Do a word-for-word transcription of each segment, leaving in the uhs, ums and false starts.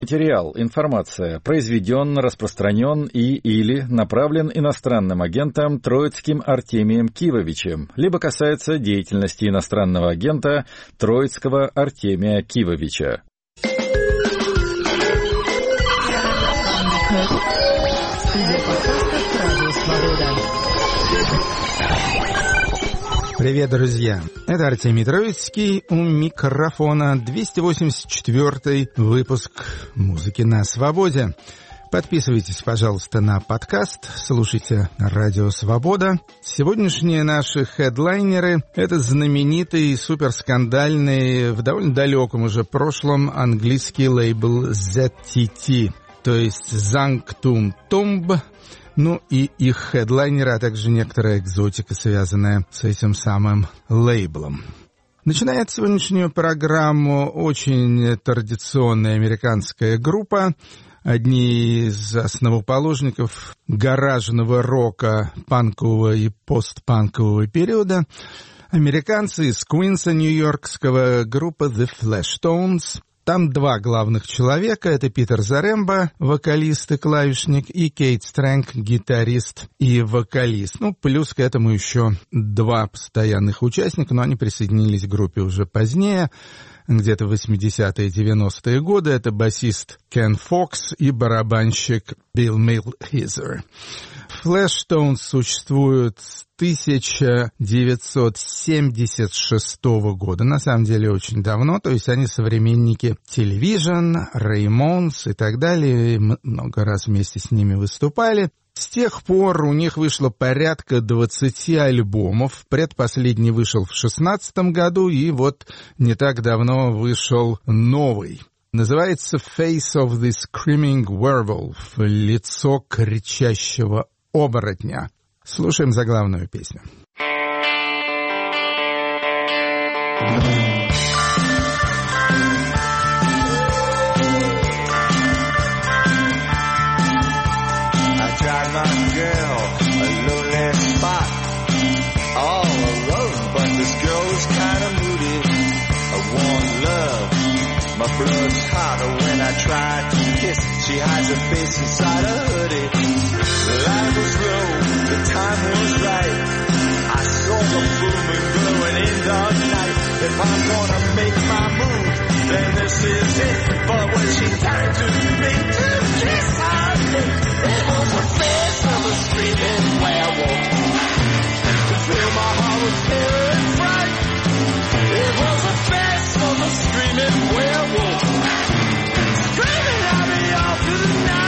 Материал, информация произведен, распространен и или направлен иностранным агентом Троицким Артемием Кивовичем, либо касается деятельности иностранного агента Троицкого Артемия Кивовича. Привет, друзья! Это Артемий Троицкий, у микрофона двести восемьдесят четвёртый выпуск «Музыки на свободе». Подписывайтесь, пожалуйста, на подкаст, слушайте «Радио Свобода». Сегодняшние наши хедлайнеры — это знаменитый и суперскандальный, в довольно далеком уже прошлом, английский лейбл зет ти ти, то есть Sanctum Tomb. Ну и их хедлайнеры, а также некоторая экзотика, связанная с этим самым лейблом. Начинает сегодняшнюю программу очень традиционная американская группа, одни из основоположников гаражного рока панкового и постпанкового периода, американцы из Квинса, нью-йоркского, группа The Fleshtones. Там два главных человека, это Питер Зарембо, вокалист и клавишник, и Кейт Стрэнг, гитарист и вокалист. Ну, плюс к этому еще два постоянных участника, но они присоединились к группе уже позднее, где-то в восьмидесятые девяностые годы. Это басист Кен Фокс и барабанщик Билл Милхизер. Fleshtones существуют с тысяча девятьсот семьдесят шестого года, на самом деле очень давно, то есть они современники Television, Ramones и так далее, много раз вместе с ними выступали. С тех пор у них вышло порядка двадцати альбомов, предпоследний вышел в шестнадцатом году, и вот не так давно вышел новый. Называется «Face of the Screaming Werewolf», «Лицо кричащего оборотня». Слушаем заглавную песню. My blood's hotter when I try to kiss. She hides her face inside a hoodie. The light was low, the time was right. I saw the full moon glowing in the night. If I'm gonna make my move, then this is it. But when she turned to me to kiss her lips, it was the face of a screaming werewolf. To fill my heart with terror and fright. It was the face of a screaming werewolf, screaming at me all through the night.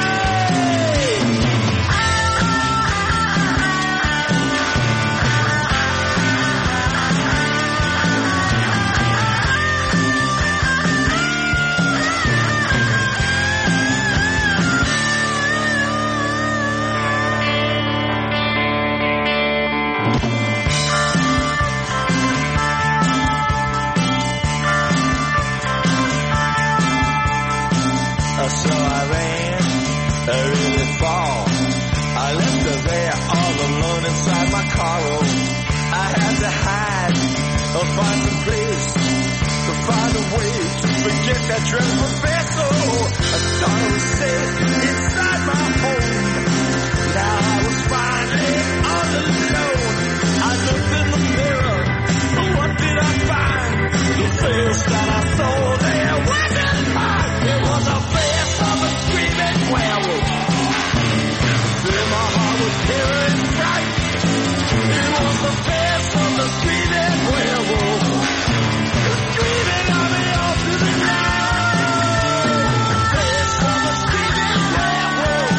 So I ran, I really fall. I left her there all alone inside my car. Oh, I had to hide or find some place to find a way to forget that dreadful face. Oh, I thought I was safe inside my home. Now I was finally all alone. I looked in the mirror, but what did I find? The face that I saw there wasn't mine. It was a face of a screaming werewolf. Fill my heart with terror and fright. It was the face of the screaming werewolf, screaming at me all through the night. Face of a screaming werewolf.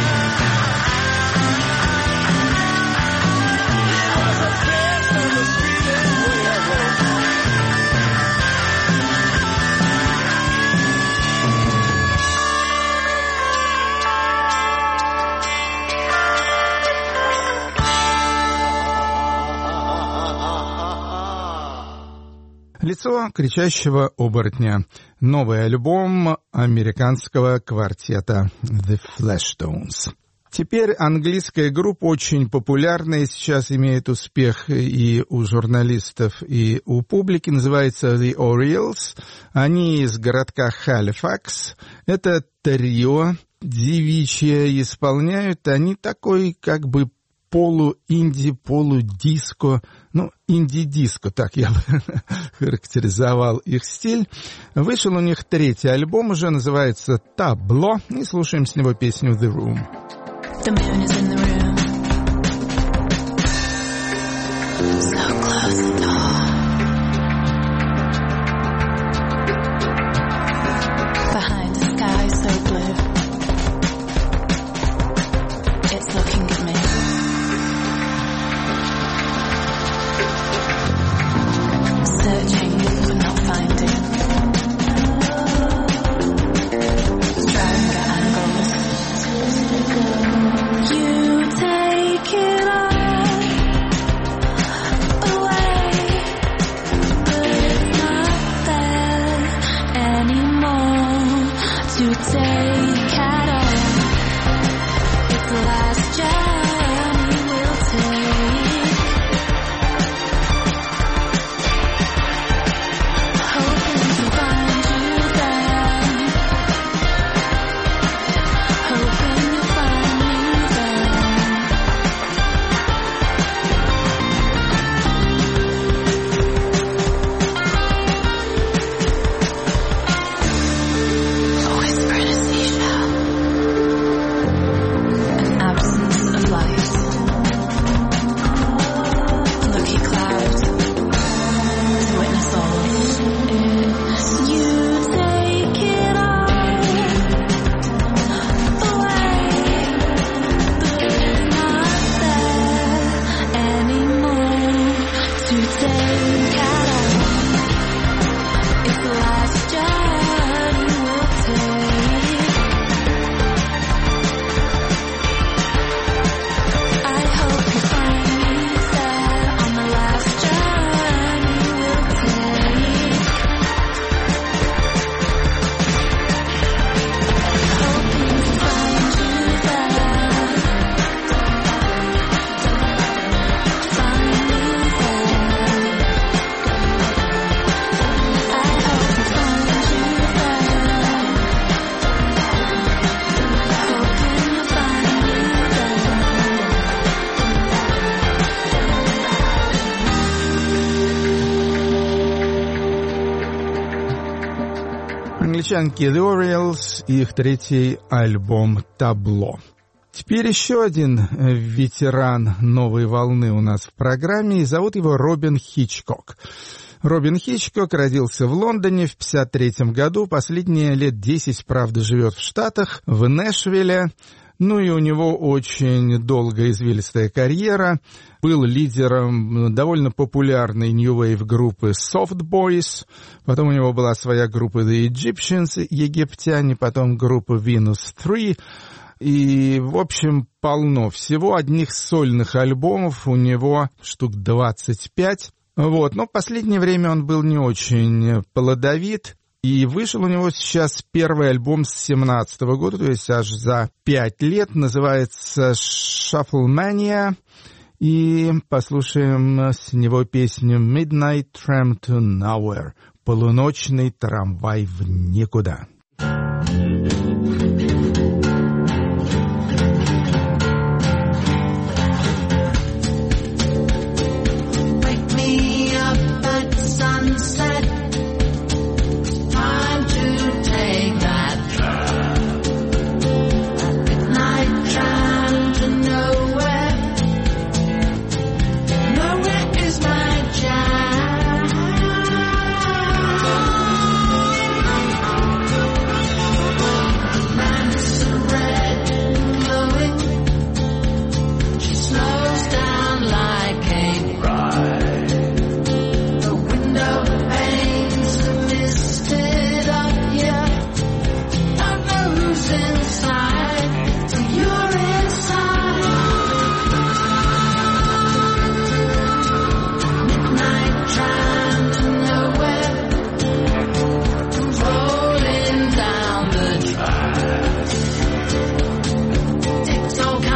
It was the face of the screaming werewolf. «Лицо кричащего оборотня». Новый альбом американского квартета The Fleshtones. Теперь английская группа очень популярная, сейчас имеет успех и у журналистов, и у публики, называется The Orioles. Они из городка Халифакс. Это трио девичье, исполняют они такой как бы полу-инди, полу-диско, ну, инди-диско, так я бы характеризовал их стиль. Вышел у них третий альбом, уже называется «Табло», и слушаем с него песню «The Room». The moon is in the room. So close the door. Behind a sky so blue, it's looking at me. Searching but not finding. Trying at angles. You take it all away, but it's not there anymore to take at all. It's the last journey we'll take, hoping to find you there, hoping you'll find me there. A whisper in a seashell, an absence of light, a lucky cloud to witness all. You take it all away, but it's not there anymore to take at all. It's the last journey we'll take. I hope you find me there on the last journey we'll take. Hoping to find you there, find me there. I hope you find you there, hoping you'll find me there. Англичанки The Orioles и их третий альбом «Табло». Теперь еще один э, ветеран новой волны у нас в программе, и зовут его Робин Хичкок. Робин Хичкок родился в Лондоне в пятьдесят третьем году, последние лет десять, правда, живет в Штатах, в Нэшвилле. Ну и у него очень долгая извилистая карьера. Был лидером довольно популярной New Wave группы Soft Boys. Потом у него была своя группа The Egyptians, египтяне, потом группа Venus три. И, в общем, полно всего. Одних сольных альбомов у него штук двадцать пять. Вот. Но в последнее время он был не очень плодовит. И вышел у него сейчас первый альбом с семнадцатого года, то есть аж за пять лет, называется «Shufflemania». И послушаем с него песню «Midnight Tram to Nowhere» — «Полуночный трамвай в никуда». Wake me up at sunset. Time to take that tram. Midnight tram to nowhere. Nowhere is my jam. Lamps are red and glowing. She slows down like a bride. The window panes are misted up, yeah. Don't know who's inside till you're inside. Midnight tram to nowhere, rolling down the track. Tick-tock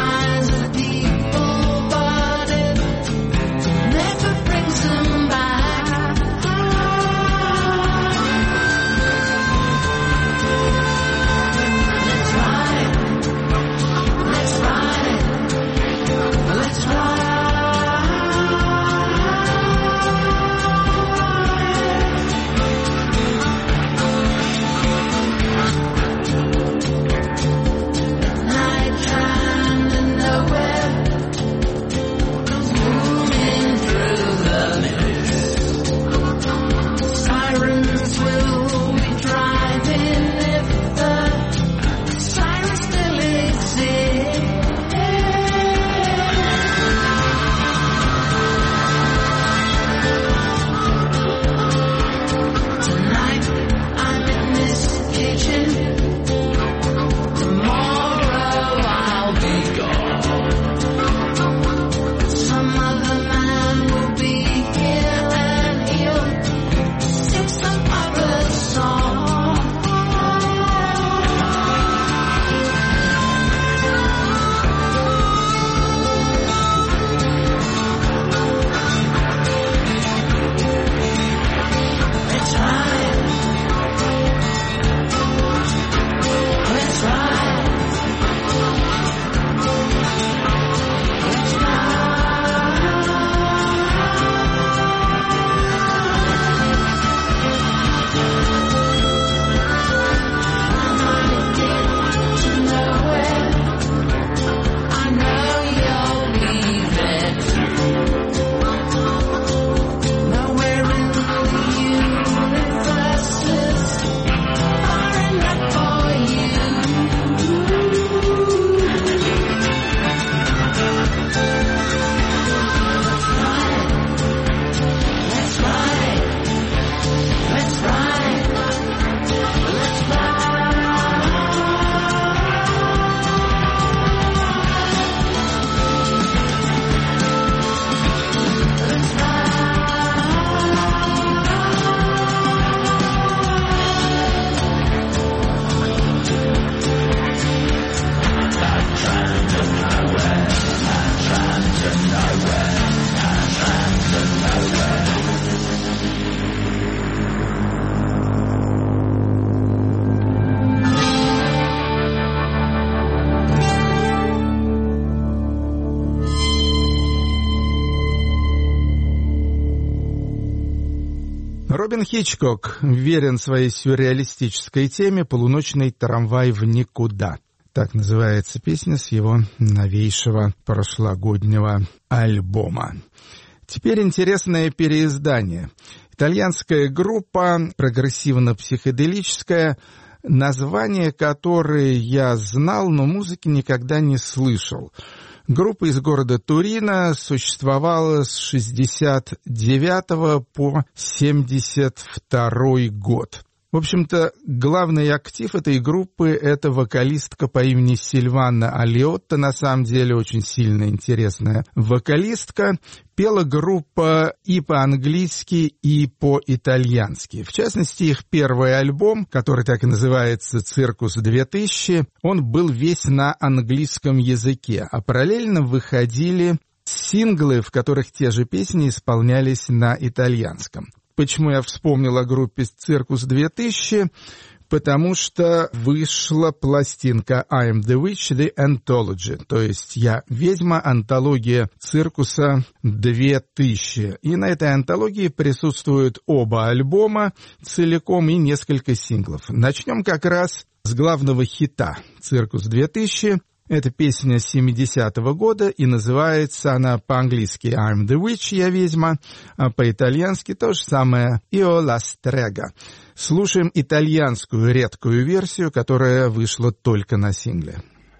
Альфред Хичкок верен своей сюрреалистической теме «Полуночный трамвай в никуда». Так называется песня с его новейшего прошлогоднего альбома. Теперь интересное переиздание. Итальянская группа, прогрессивно-психоделическая, название которое я знал, но музыки никогда не слышал. Группа из города Турино существовала с шестьдесят девятого по семьдесят второй год. В общем-то, главный актив этой группы — это вокалистка по имени Сильвана Алиотта, на самом деле очень сильно интересная вокалистка. Пела группа и по-английски, и по-итальянски. В частности, их первый альбом, который так и называется «Циркус две тысячи», он был весь на английском языке, а параллельно выходили синглы, в которых те же песни исполнялись на итальянском. Почему я вспомнил о группе «Циркус две тысячи»? Потому что вышла пластинка «I'm the Witch, the Anthology», то есть «Я ведьма. Антология циркуса две тысячи». И на этой антологии присутствуют оба альбома целиком и несколько синглов. Начнем как раз с главного хита «Циркус две тысячи». Это песня семидесятого года, и называется она по-английски «I'm the Witch», «Я ведьма», а по-итальянски то же самое «Io la strega». Слушаем итальянскую редкую версию, которая вышла только на сингле.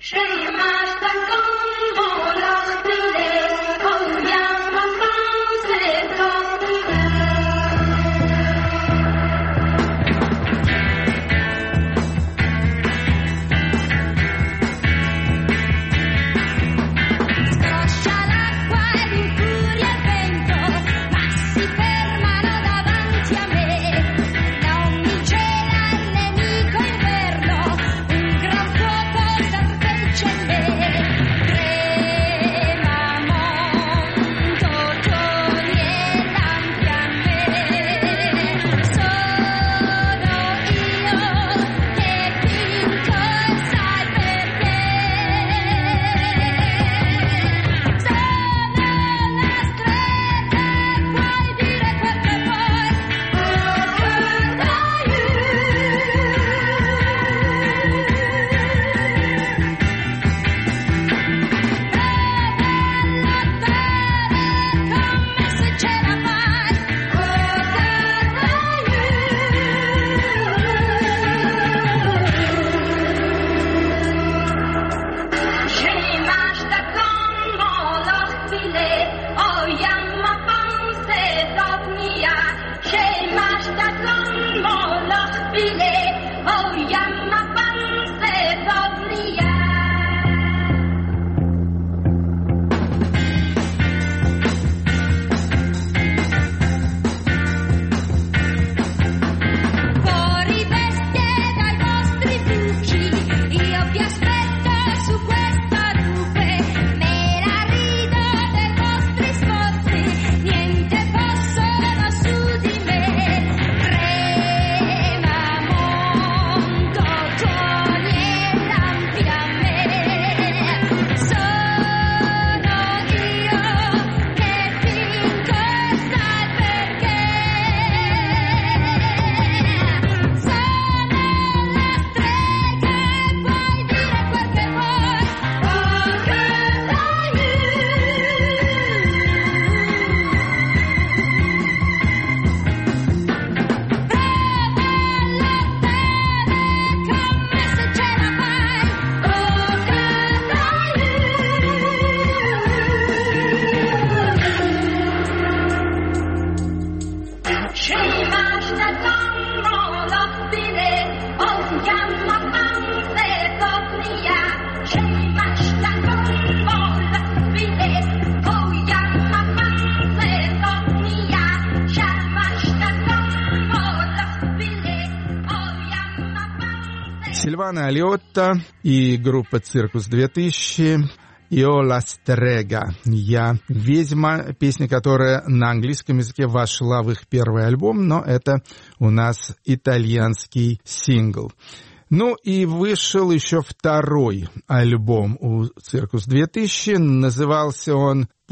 Сильвана Алиотта и группа «Циркус две тысячи». «Io la strega», «Я ведьма», песня, которая на английском языке вошла в их первый альбом, но это у нас итальянский сингл. Ну и вышел еще второй альбом у «Циркус две тысячи», назывался он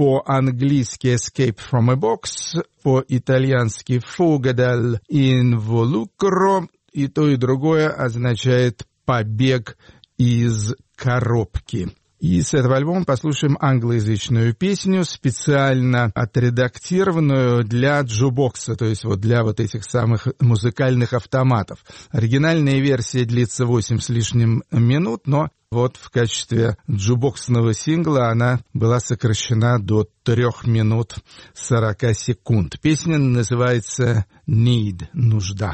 по-английски «Escape from a Box», по-итальянски «Fuga dall'involucro», и то и другое означает «побег из коробки». И с этого альбома послушаем англоязычную песню, специально отредактированную для джубокса, то есть вот для вот этих самых музыкальных автоматов. Оригинальная версия длится восемь с лишним минут, но вот в качестве джубоксного сингла она была сокращена до трех минут сорока секунд. Песня называется «Need» — «Нужда».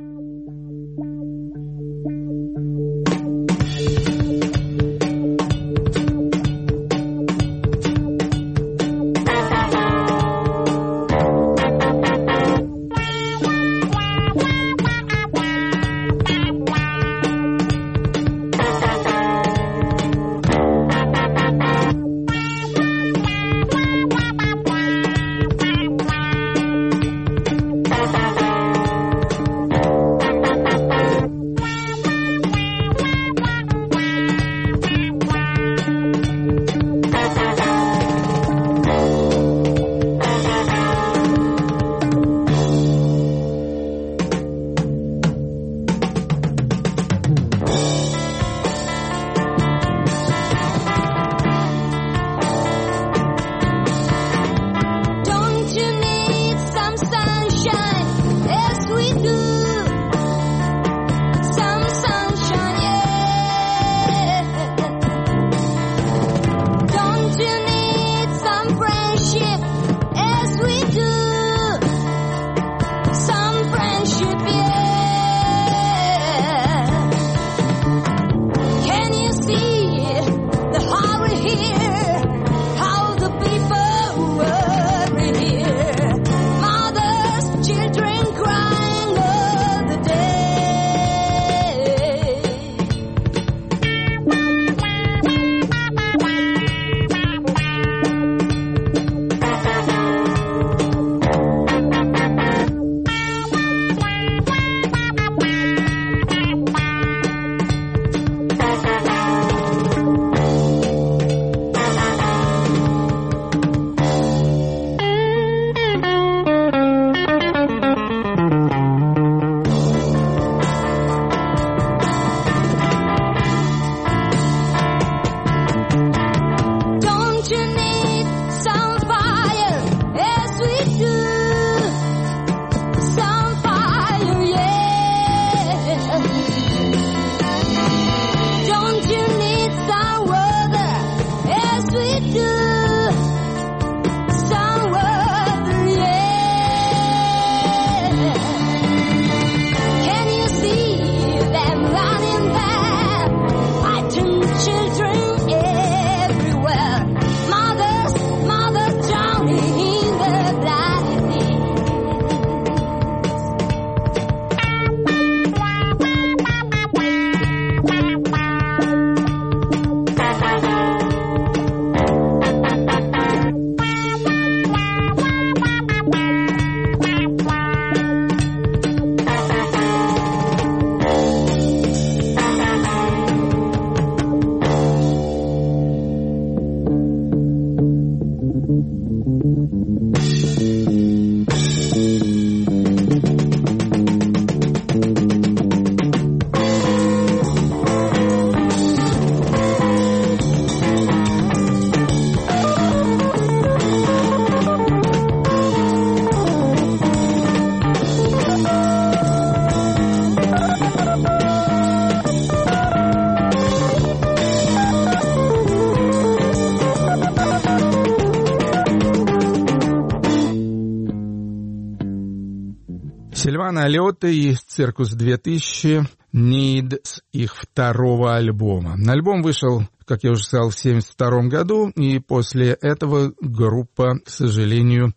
Сильвана Алиотта и Циркус две тысячи, Need, с их второго альбома. Альбом вышел, как я уже сказал, в семьдесят втором году, и после этого группа, к сожалению,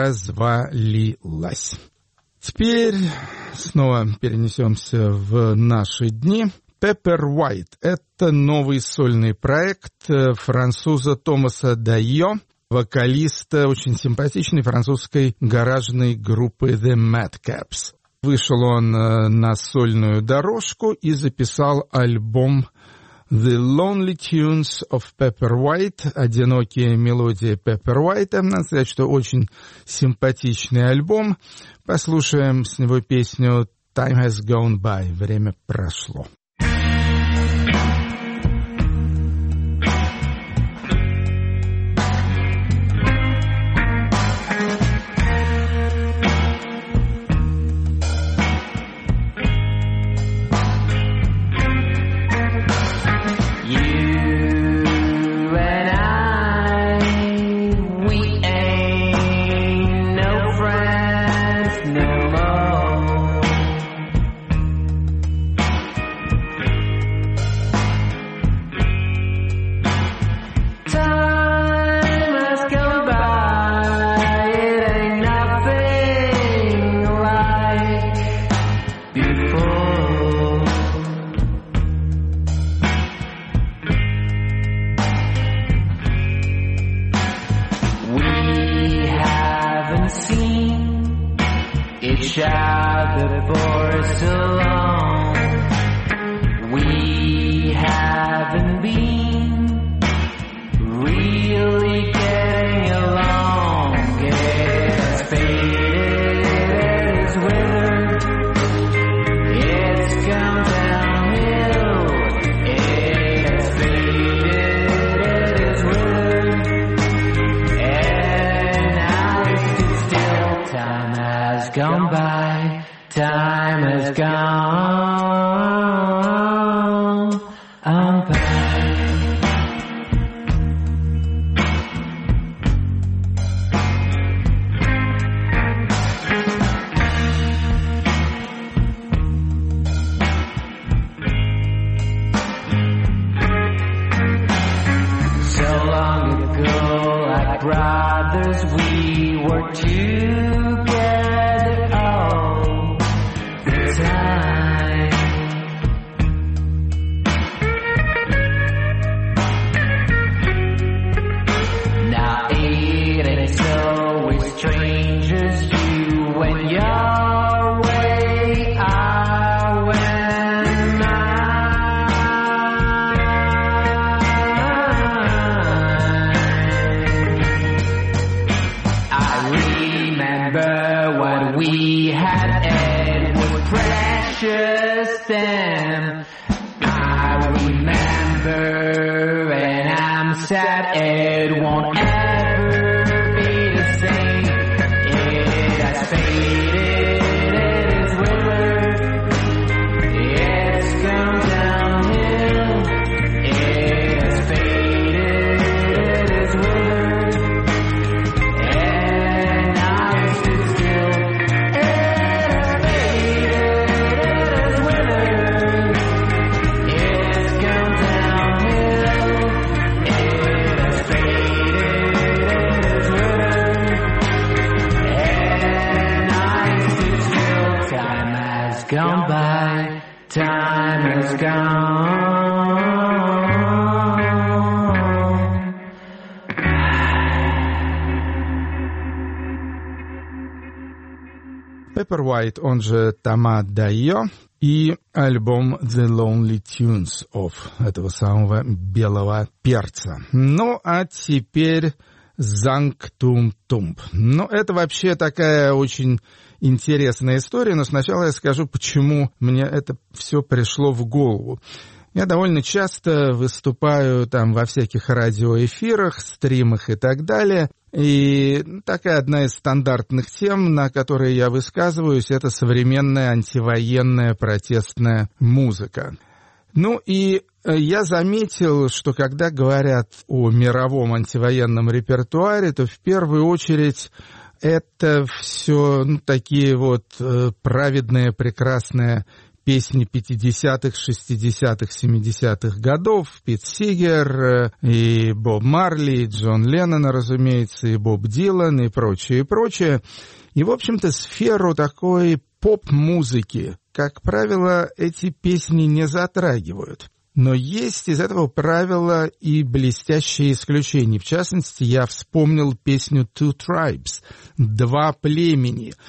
развалилась. Теперь снова перенесемся в наши дни. Pepper White — это новый сольный проект француза Томаса Дайо, вокалиста очень симпатичной французской гаражной группы The Madcaps. Вышел он на сольную дорожку и записал альбом The Lonely Tunes of Pepper White, одинокие мелодии Pepper White. Надо сказать, что очень симпатичный альбом. Послушаем с него песню Time Has Gone By, время прошло. Pepper White, он же Тома Дайо, и альбом The Lonely Tunes of этого самого белого перца. Ну, а теперь Зангтум Тумб. Ну, это вообще такая очень интересная история, но сначала я скажу, почему мне это все пришло в голову. Я довольно часто выступаю там во всяких радиоэфирах, стримах и так далее. И такая одна из стандартных тем, на которые я высказываюсь, это современная антивоенная протестная музыка. Ну и я заметил, что когда говорят о мировом антивоенном репертуаре, то в первую очередь это все ну, такие вот э, праведные, прекрасные песни пятидесятых, шестидесятых, семидесятых годов, Пит Сигер, и Боб Марли, и Джон Леннон, разумеется, и Боб Дилан, и прочее, и прочее. И, в общем-то, сферу такой поп-музыки, как правило, эти песни не затрагивают. Но есть из этого правила и блестящие исключения. В частности, я вспомнил песню «Two Tribes» — «Два племени».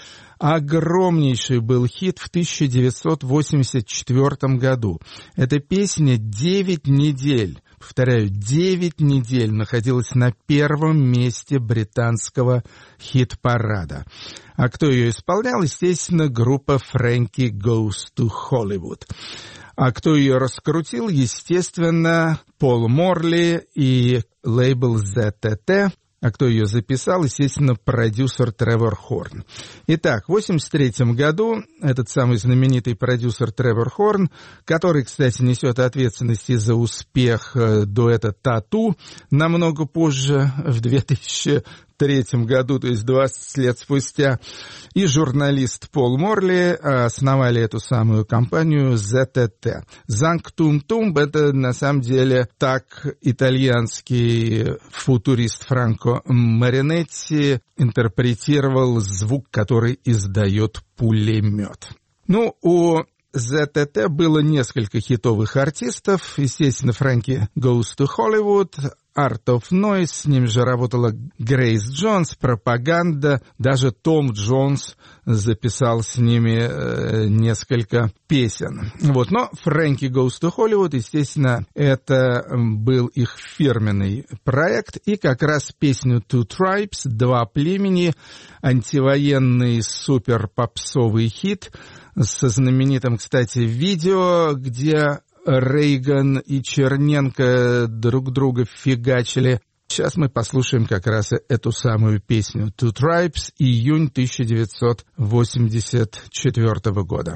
огромнейший был хит в тысяча девятьсот восемьдесят четвёртом году. Эта песня девять недель, повторяю, девять недель находилась на первом месте британского хит-парада. А кто ее исполнял? Естественно, группа Frankie Goes to Hollywood. А кто ее раскрутил? Естественно, Пол Морли и лейбл зет ти ти. А кто ее записал? Естественно, продюсер Тревор Хорн. Итак, в восемьдесят третьем году этот самый знаменитый продюсер Тревор Хорн, который, кстати, несет ответственность и за успех дуэта «Тату» намного позже, в две тысячи третьем году, то есть двадцать лет спустя, и журналист Пол Морли основали эту самую компанию зет ти ти. «Занг Тум Тум» — это на самом деле так итальянский футурист Франко Маринетти интерпретировал звук, который издает пулемет. Ну, у зет ти ти было несколько хитовых артистов. Естественно, Frankie Goes to Hollywood, Art of Noise, с ним же работала Грейс Джонс, Пропаганда, даже Том Джонс записал с ними э, несколько песен. Вот. Но Frankie Goes to Hollywood, естественно, это был их фирменный проект, и как раз песню Two Tribes, «Два племени», антивоенный супер-попсовый хит со знаменитым, кстати, видео, где Рейган и Черненко друг друга фигачили. Сейчас мы послушаем как раз эту самую песню «Two Tribes», июнь тысяча девятьсот восемьдесят четвёртого года.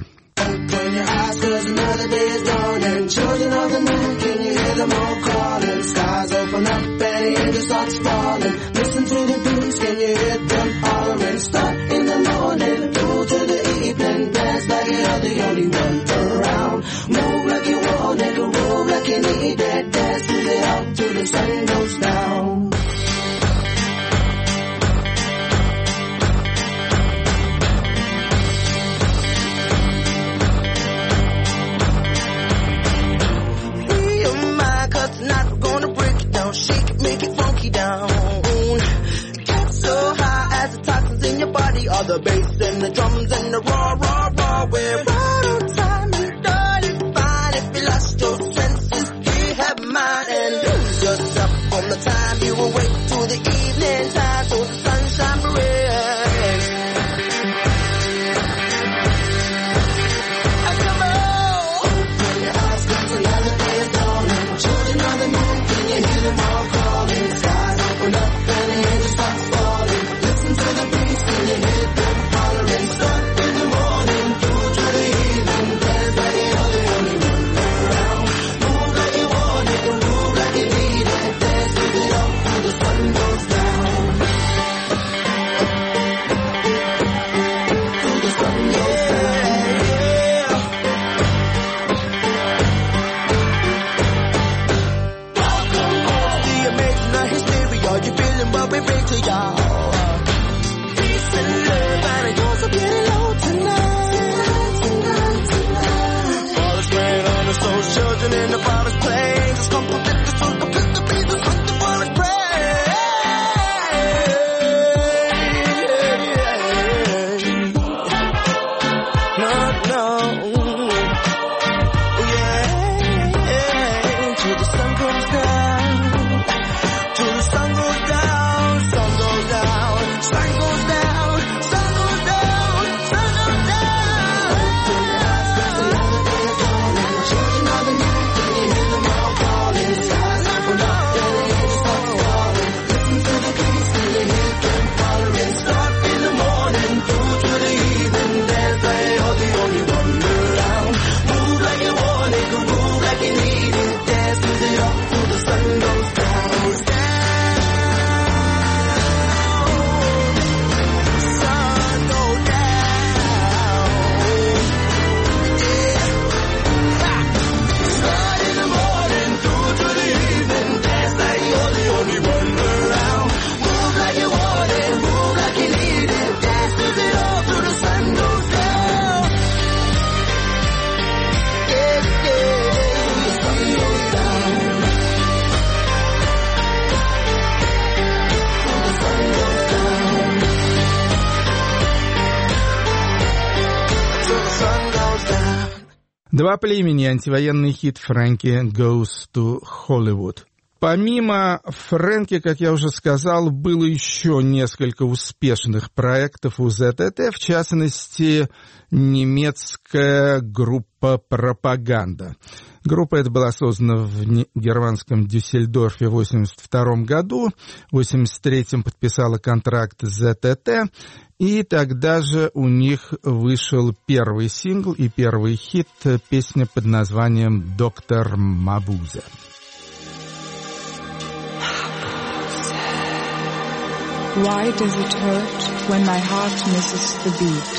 Move like you want, nigga, move like you need that. Dance with it out till the sun goes down. Free your mind, cause tonight we're gonna break it down. Shake it, make it funky down. Get so high as the toxins in your body. All the bass and the drums and the raw, raw, raw. We're right on time. Your senses, you have mine, and lose yourself from the time you awake to the evening time, so the sunshine breaks. And come on, open your eyes, cause another day is dawning. Children of the moon, can you hear them all calling? Skies open up and the angels start falling. Listen to the breeze, can you hear them hollering? «Два племени» — антивоенный хит Фрэнки «Goes to Hollywood». Помимо Фрэнки, как я уже сказал, было еще несколько успешных проектов у ЗТТ, в частности, немецкая группа «Пропаганда». Группа эта была создана в германском Дюссельдорфе в восемьдесят втором году, в восемьдесят третьем подписала контракт с ЗТТ, и тогда же у них вышел первый сингл и первый хит, песня под названием «Доктор Мабузе». Why does it hurt when my heart misses the beat?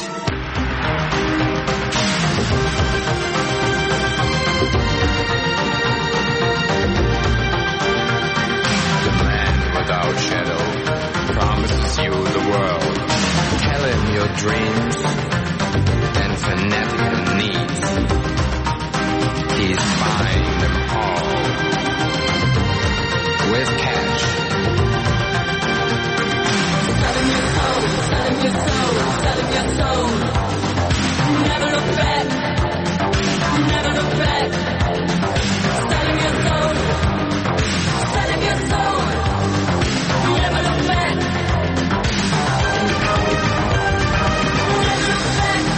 The man without shadow promises you the world. Tell him your dreams and fanatical needs. He's buying them all with cash. Selling your soul, selling your soul, selling your soul. Never look back, never look back. Selling your soul, selling your soul. Never look back, never look back.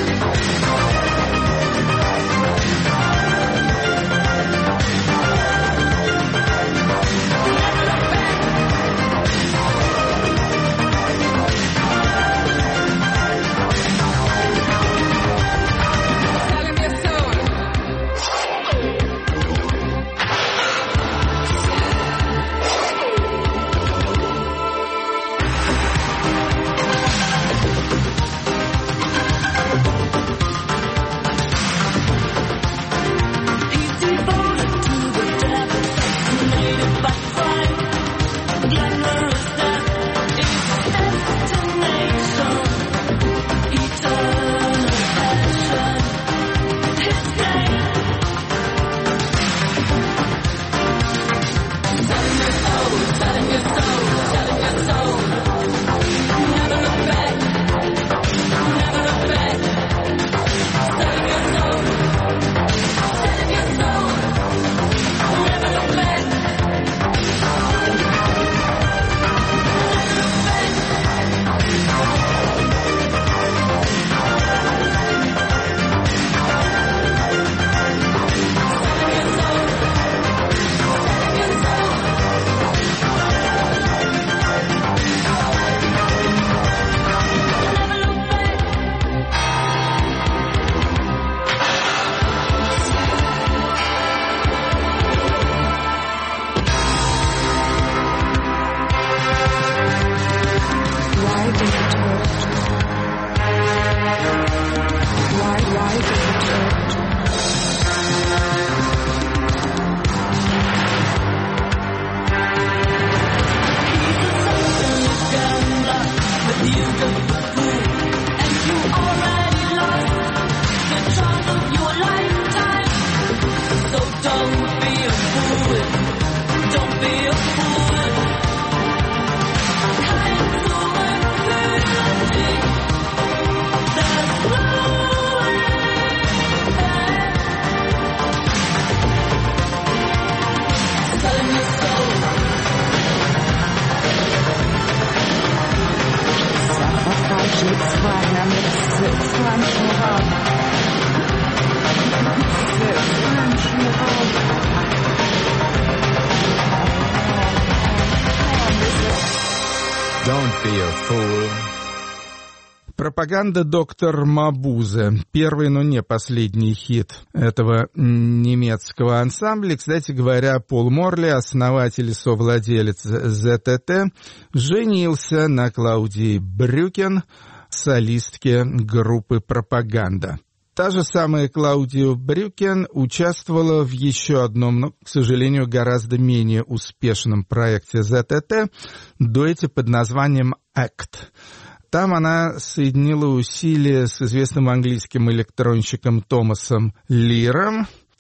Пропаганда «Доктор Мабузе». Первый, но не последний хит этого немецкого ансамбля. Кстати говоря, Пол Морли, основатель и совладелец ЗТТ, женился на Клаудии Брюкен, солистке группы «Пропаганда». Та же самая Клаудия Брюкен участвовала в еще одном, но, к сожалению, гораздо менее успешном проекте ЗТТ, дуэте под названием «Act». Там она соединила усилия с известным английским электронщиком Томасом Лиром,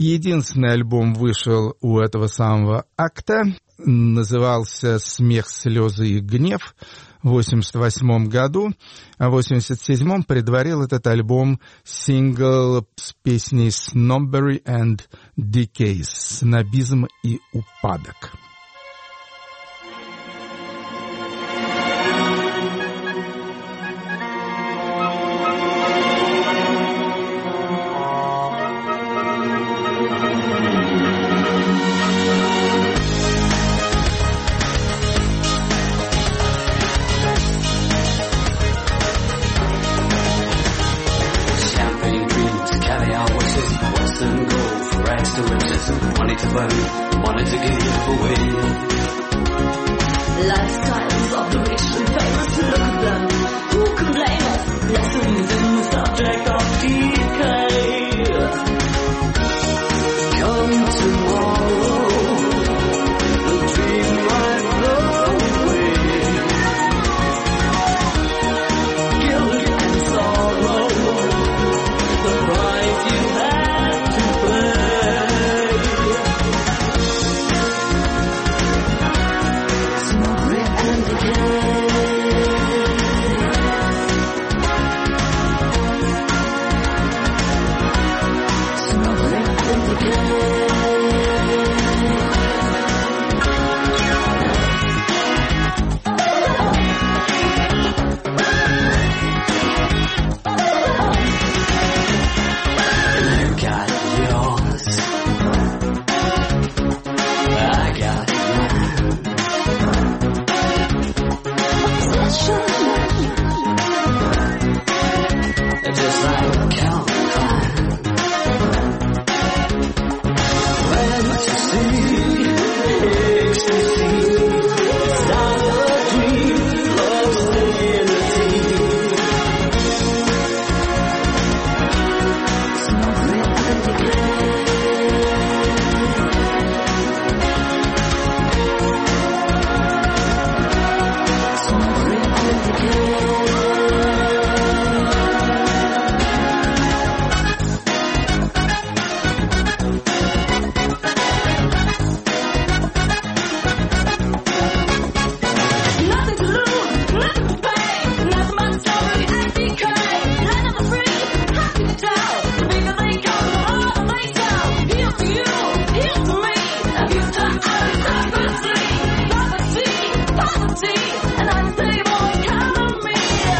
Единственный альбом вышел у этого самого акта, назывался «Смех, слезы и гнев» в восемьдесят восьмом году, а в восемьдесят седьмом предварил этот альбом сингл с песней «Snobbery and Decay» — «Снобизм и упадок». Lifestyles of the rich and famous, look at them. Who can blame us? Lessons in the subject of decay. Come tomorrow, the dream might blow away. Guilt and sorrow, the price you have to pay. Snobbery and decay. Snobbery and decay. You got yours, I got mine. Just like Calvin Klein. Fantasy, ecstasy, start a dream, love stability. Snobbery and decay. Snobbery and decay. Nothing to lose, nothing to pay, nothing but snobbery and decay. Land of the free, happy to tell. The bigger they come, the harder they sell. Here's to you, here's to me, a future aristocracy. Poverty, poverty, an unstable economy.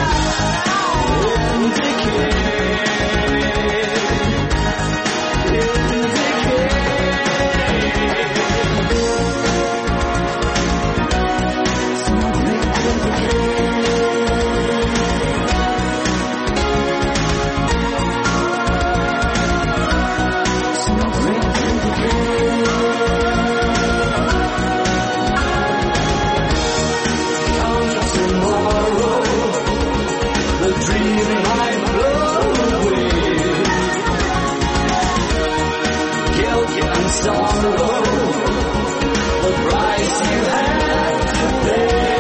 In decay, in decay. Snobbery and decay. Snobbery and decay. Come tomorrow, the dream might blow away. Guilt and sorrow, the price you have to pay.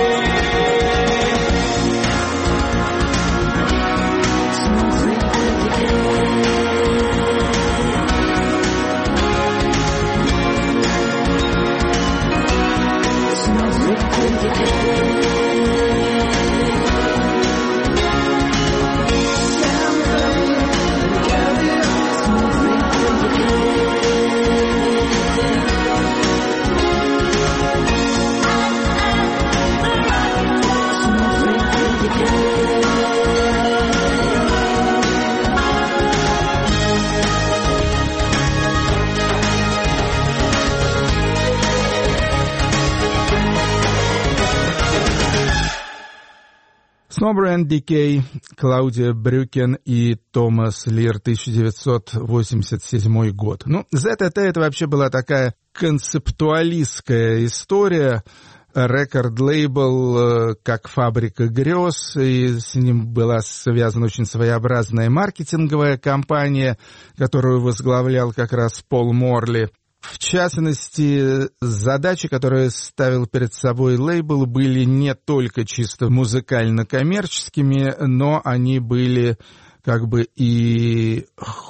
Snobbery and decay. Snobbery and decay. Snobbery and Snobbery and Decay, Клаудия Брюкен и Томас Лир, тысяча девятьсот восемьдесят седьмой год. Ну, зет ти ти это вообще была такая концептуалистская история. Рекорд-лейбл как фабрика грез, и с ним была связана очень своеобразная маркетинговая кампания, которую возглавлял как раз Пол Морли. В частности, задачи, которые ставил перед собой лейбл, были не только чисто музыкально-коммерческими, но они были как бы и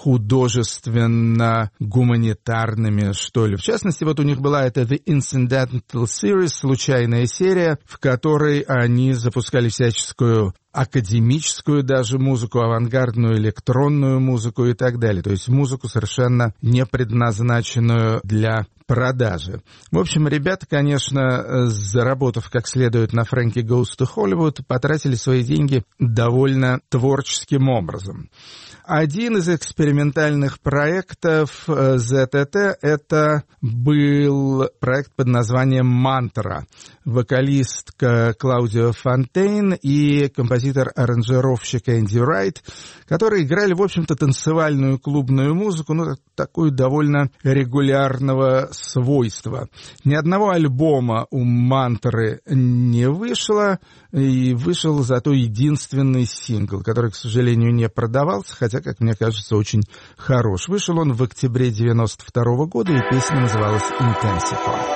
художественно-гуманитарными, что ли. В частности, вот у них была эта The Incidental Series, случайная серия, в которой они запускали всяческую академическую даже музыку, авангардную электронную музыку и так далее. То есть музыку, совершенно не предназначенную для продажи. В общем, ребята, конечно, заработав как следует на Frankie Goes to Hollywood, потратили свои деньги довольно творческим образом. Один из экспериментальных проектов зет ти ти — это был проект под назваем «Мантра». Вокалистка Клаудио Фонтейн и композитор-аранжировщик Энди Райт, которые играли, в общем-то, танцевальную клубную музыку, ну, такую довольно регулярного свойства. Ни одного альбома у «Мантры» не вышло, и вышел зато единственный сингл, который, к сожалению, не продавался, хотя, как мне кажется, очень хорош. Вышел он в октябре девяносто второго года, и песня называлась «Intensify».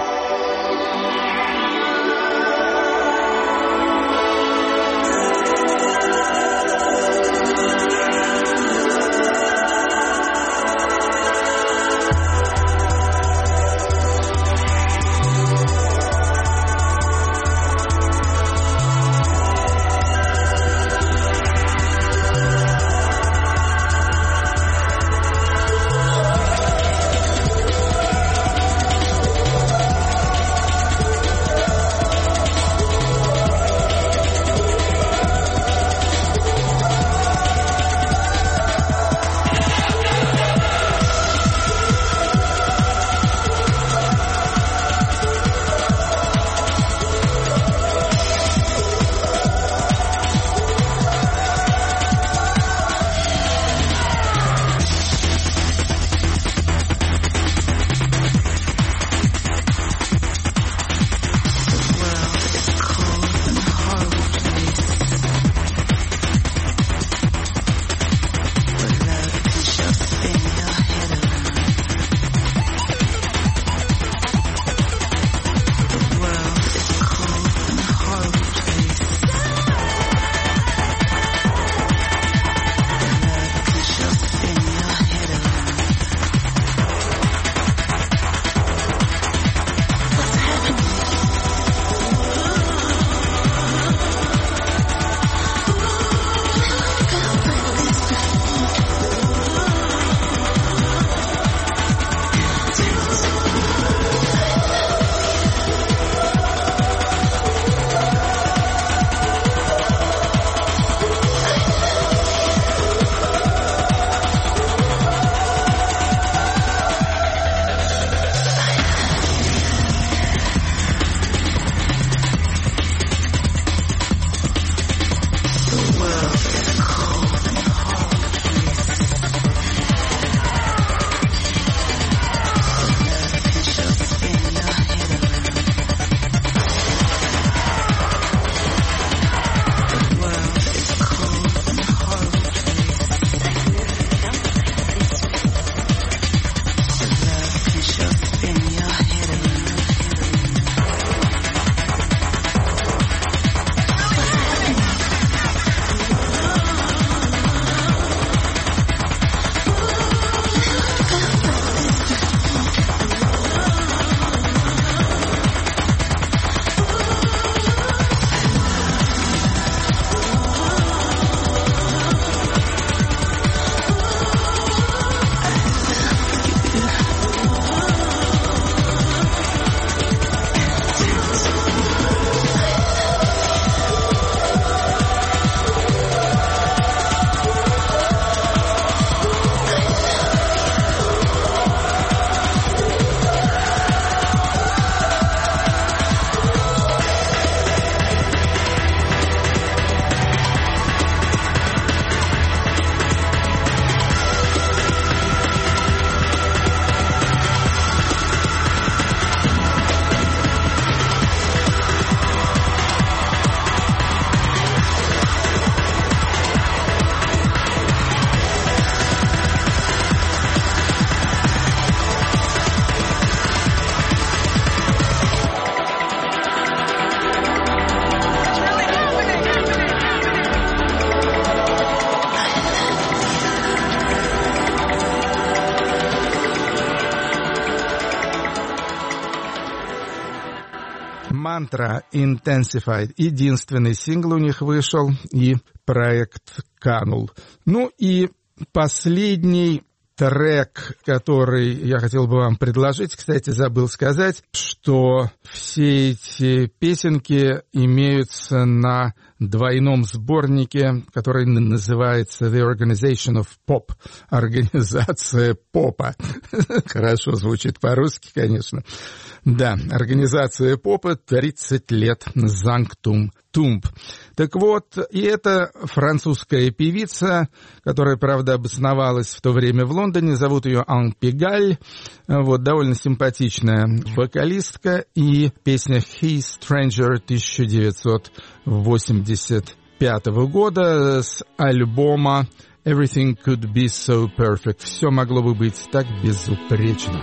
Mantra Intensified. Единственный сингл у них вышел, и проект канул. Ну и последний трек, который я хотел бы вам предложить, кстати, забыл сказать, что все эти песенки имеются на двойном сборнике, который называется The Organization of Pop. Организация попа. Хорошо звучит по-русски, конечно. Да, организация попа, тридцать лет, Зангтум Тумб. Так вот, и это французская певица, которая, правда, обосновалась в то время в Лондоне, зовут ее Ан Пигаль, вот, довольно симпатичная вокалистка, и песня «He Stranger» тысяча девятьсот восемьдесят пятого года с альбома «Everything Could Be So Perfect». Все могло бы быть так безупречно.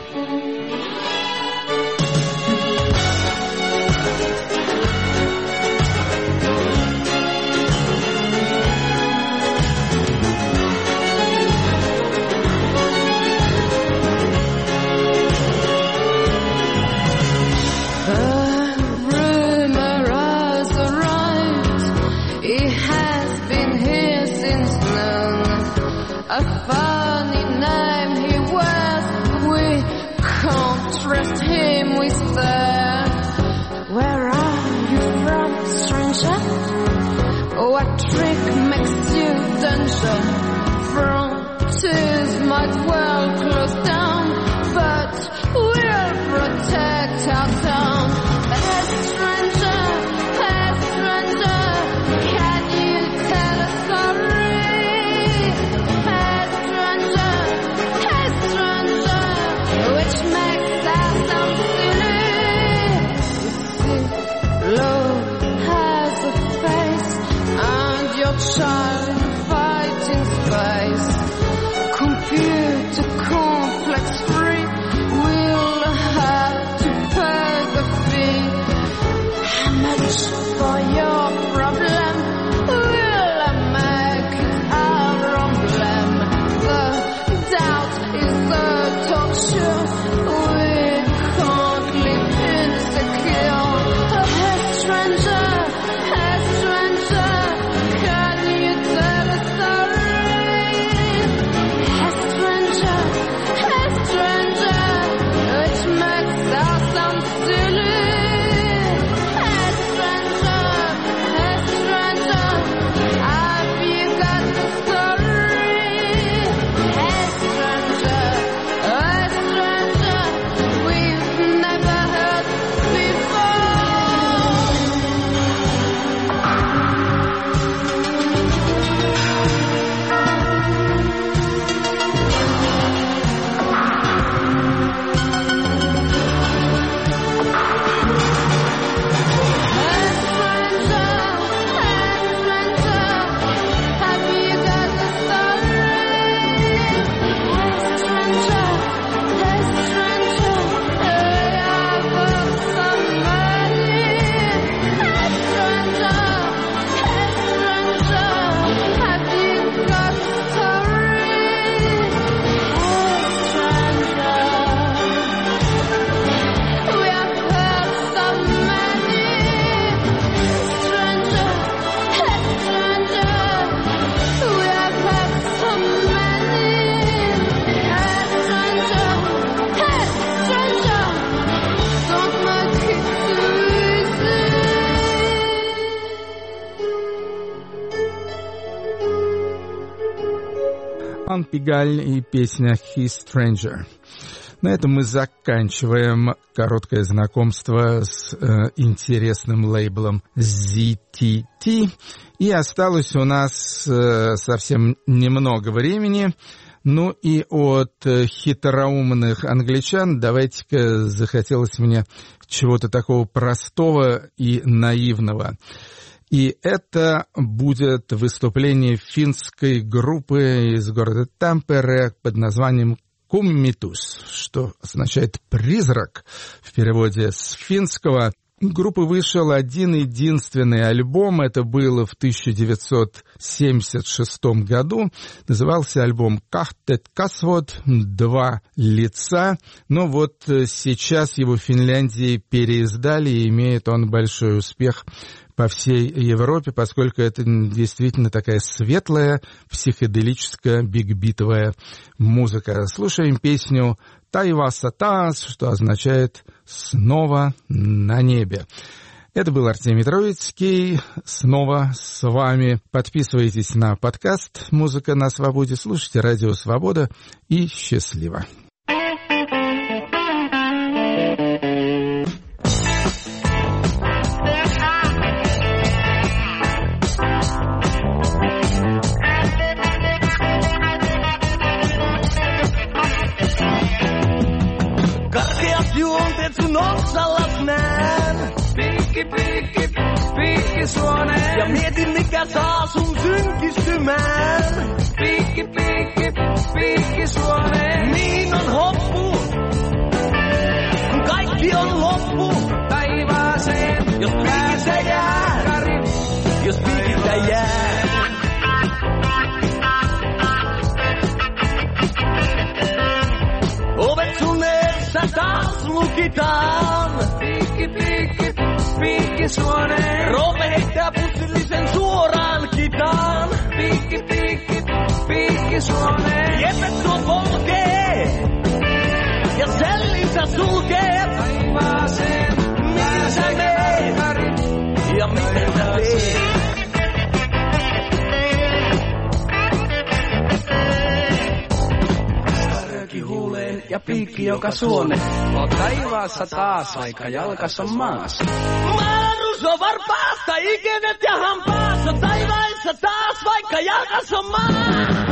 Ан Пигаль и песня «He Stranger». На этом мы заканчиваем короткое знакомство с э, интересным лейблом зет ти ти. И осталось у нас э, совсем немного времени. Ну и от э, хитроумных англичан давайте-ка захотелось мне чего-то такого простого и наивного. И это будет выступление финской группы из города Тампере под названием «Куммитус», что означает «призрак» в переводе с финского. группы вышел один единственный альбом. Это было в тысяча девятьсот семьдесят шестом году. Назывался альбом «Кахтет Касвод», «Два лица». Но вот сейчас его в Финляндии переиздали, и имеет он большой успех по всей Европе, поскольку это действительно такая светлая, психоделическая, бигбитовая музыка. Слушаем песню «Тайваса Таас», что означает «снова на небе». Это был Артемий Троицкий. Снова с вами. Подписывайтесь на подкаст «Музыка на свободе», слушайте «Радио Свобода» и счастливо. Juonteet sun oksallas nään. Piikki, piikki, piikki suoneen. Ja mietin mikä saa sun synkistymään. Piikki, piikki, piikki suoneen. Niin on hoppu, kun kaikki on loppu. Taivaaseen, jos piikistä jää. Jos piikistä jää. Ovet sun edessä taas lukitaan. Piikki, piikki, piikki suoneen. Roope heittää pussillisen suoraan kitaan. Piikki, piikki, piikki suoneen. Jepet tuo polkee ja sellinsä sulkee. Taivaaseen, mihin sä meet ja miten sä teet. Huuleen ja piikki joka suone. Oot taivaassa taas, vaikka jalkas on maassa. Maarus on varpaasta, ikenet ja hampaassa. Taivaissa taas, vaikka jalkas on maassa.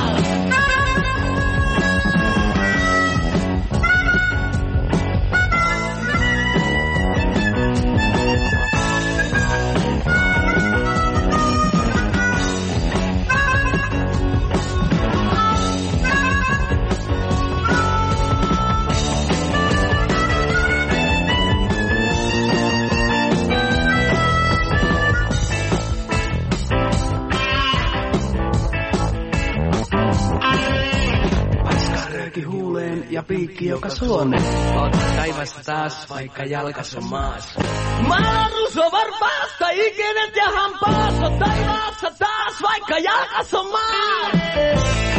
Ja piikki joka suone. Oot taivasta taas, vaikka jalkas on maassa. Maarus on varpaasta, ikenet ja hampaassa. Taivaassa taas, vaikka jalkas on maassa.